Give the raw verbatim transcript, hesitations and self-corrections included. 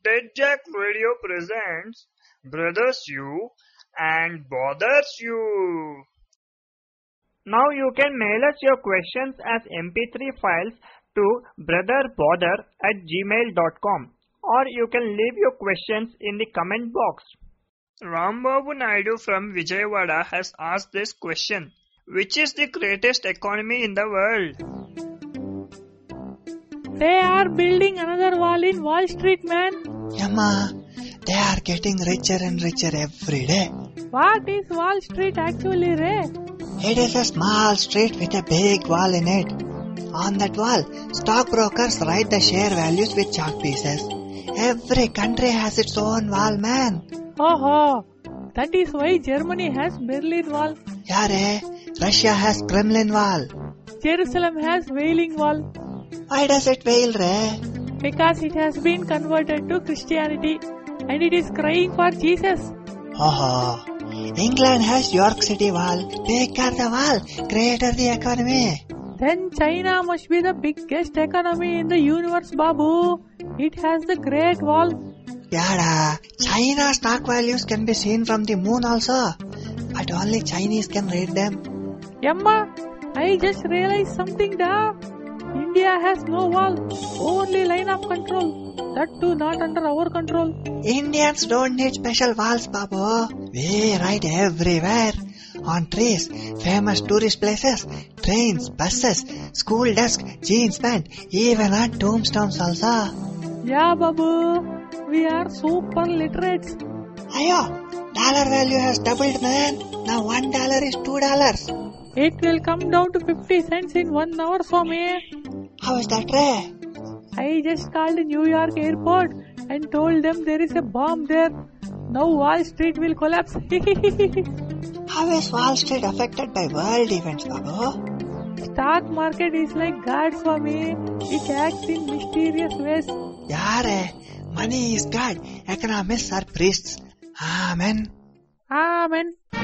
TEDjack Radio presents Brothers You and Bothers You. Now you can mail us your questions as M P three files to brotherbother at gmail dot com, or you can leave your questions in the comment box. Rambabu Naidu from Vijayawada has asked this question: which is the greatest economy in the world? They are building another wall in Wall Street, man. Yamma, they are getting richer and richer every day. What is Wall Street actually, Ray? It is a small street with a big wall in it. On that wall, stockbrokers write the share values with chalk pieces. Every country has its own wall, man. Oh, that is why Germany has Berlin Wall. Yeah, Ray. Russia has Kremlin Wall. Jerusalem has Wailing Wall. Why does it wail, Ray? Because it has been converted to Christianity and it is crying for Jesus. Oh, England has York City Wall. Bigger the wall, greater the economy. Then China must be the biggest economy in the universe, Babu. It has the Great Wall. Yada, China's stock values can be seen from the moon also. But only Chinese can read them. Yamma, I just realized something da. India has no wall, only line of control. That too not under our control. Indians don't need special walls, Babu. We ride everywhere. On trees, famous tourist places, trains, buses, school desk, jeans pant, even on tombstones also. Yeah, Babu. We are super literates. Ayo, dollar value has doubled, man. Now one dollar is two dollars. It will come down to fifty cents in one hour for me. How is that, Ray? I just called New York airport and told them there is a bomb there. Now Wall Street will collapse. How is Wall Street affected by world events, Babu? Stock market is like God for me. It acts in mysterious ways. Yeah, Ray. Money is God. Economists are priests. Amen. Amen.